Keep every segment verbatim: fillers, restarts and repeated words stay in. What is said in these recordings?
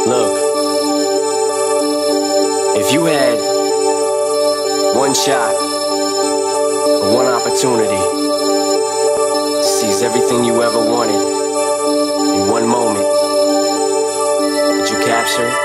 Look, if you had one shot or one opportunity to seize everything you ever wanted in one moment, would you capture it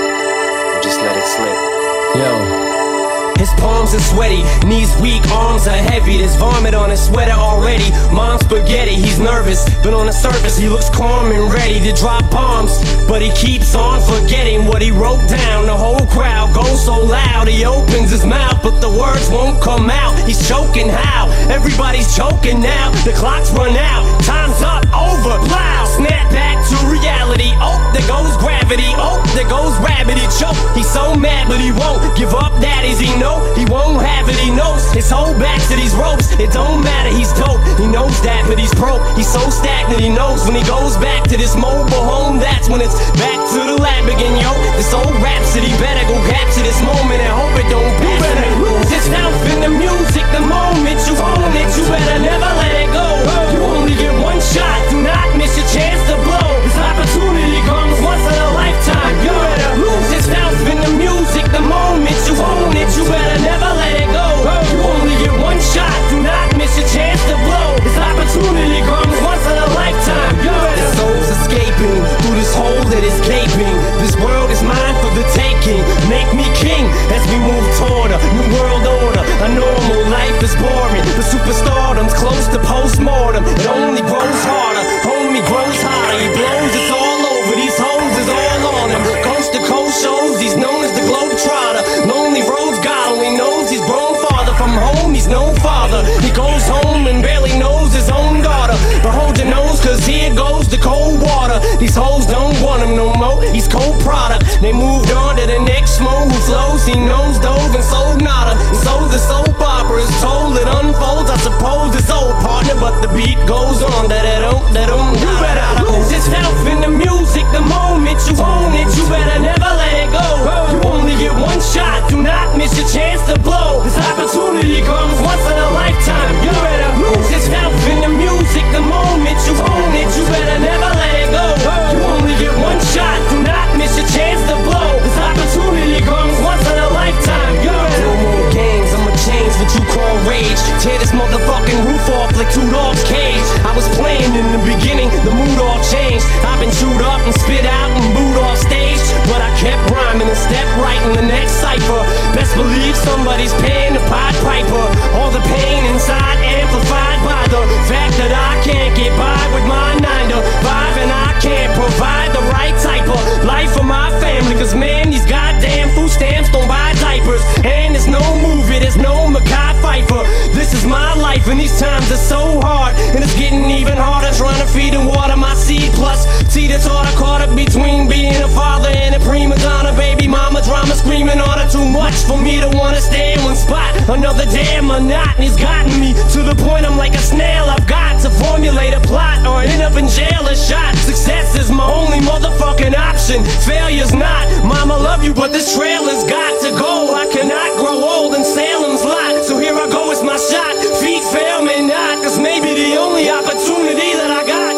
or just let it slip? Yo. His palms are sweaty, knees weak, arms are heavy. There's vomit on his sweater already. Mom's spaghetti, he's nervous, but on the surface he looks calm and ready to drop bombs. But he keeps on forgetting what he wrote down. The whole crowd goes so loud, he opens his mouth, but the words won't come out. He's choking how? Everybody's choking now. The clock's run out, time's up, over, plow. Snap back to reality, oh, there goes gravity. Oh, there goes rabbit, he choke. He's so mad, but he won't give up, that is he knows. He won't have it, he knows. His whole back to these ropes. It don't matter, he's dope. He knows that, but he's broke. He's so stagnant, he knows when he goes back to this mobile home, that's when it's back to the lab again, yo. This old rhapsody better go capture this moment and hope it don't pass. You better lose yourself in the music the moment you own it. You better never let it go. You only get one shot, do not miss your chance to blow. This opportunity comes once in a lifetime. You better lose yourself in the music the moment you own it. You better never let it go. You only get one shot, do not miss your chance to blow. This opportunity comes once in a lifetime. You better. The soul's escaping through this hole that is gaping. This world is mine for the taking. Make me king as we move toward a new world order. A normal life is boring, but superstardom's close to postmortem. It only grows harder, homie grows harder. He blows, it's all over. These hoes is all on him. Coast to coast shows, he's known as the Globetrotter. Lonely roads, God only knows he's grown farther from home. He's no father. He goes home and barely knows his own daughter. But hold your nose, cause here goes the cold water. These hoes don't want him no more. He's cold product. They moved on to the next mo who flows. He knows dove and sold nada. And so the soap opera is told. It unfolds. I suppose it's old partner, but the beat goes on. Da da don't, da don't. You better lose yourself in the music the moment you own it. You better never let it go. You only get one shot, do not miss your chance to blow. This opportunity comes once in a lifetime. You better lose yourself in the music the moment you own it. You better never let it go. You only get one shot, do not miss your chance to blow. This opportunity comes once in a lifetime. You better. No more games, I'ma change what you call rage. Tear this motherfucking roof off like two dogs' cage. I was playing in the beginning, the mood all changed. I've been chewed up and spit out and booed off stage, but I kept rhyming and stepped right in the next cipher. Best believe somebody's paying the Pied Piper. All the pain inside amplified by the fact that I can't get by with my nine to five, and I can't provide the right type of life for my family. Cause man, these goddamn food stamps don't buy diapers. And there's no movie, there's no Mackay Pfeiffer. This is my life and these times are so hard, and it's getting even harder trying to feed and water my seed. Plus, see the thought I caught up between being a father and a prima donna. Baby mama drama screaming on her too much for me to wanna stay in one spot. Another damn monotony's gotten me to the point I'm like a snail. I've got to formulate a plot or end up in jail or shot. Success is my only motherfucking option. Failure's not. Mama love you, but this trailer's got to go. I cannot grow old in Salem's lot. So here I go, it's my shot. Feet fail me not, cause maybe the only opportunity that I got.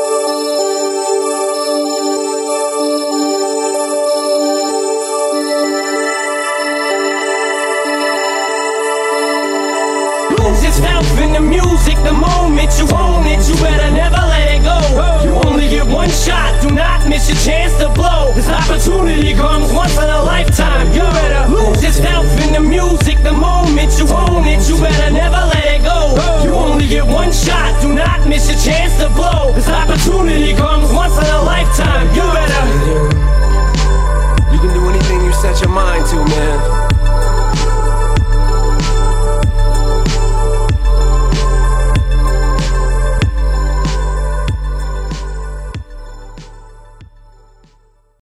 Lose yourself in the music the moment you own it. You better never let it go. You only get one shot, do not miss your chance to blow. This opportunity comes once in a lifetime. You better lose yourself in the music the moment you own it. You better never let it go. You only get one shot, do not miss your chance to blow. This opportunity comes once in a lifetime. You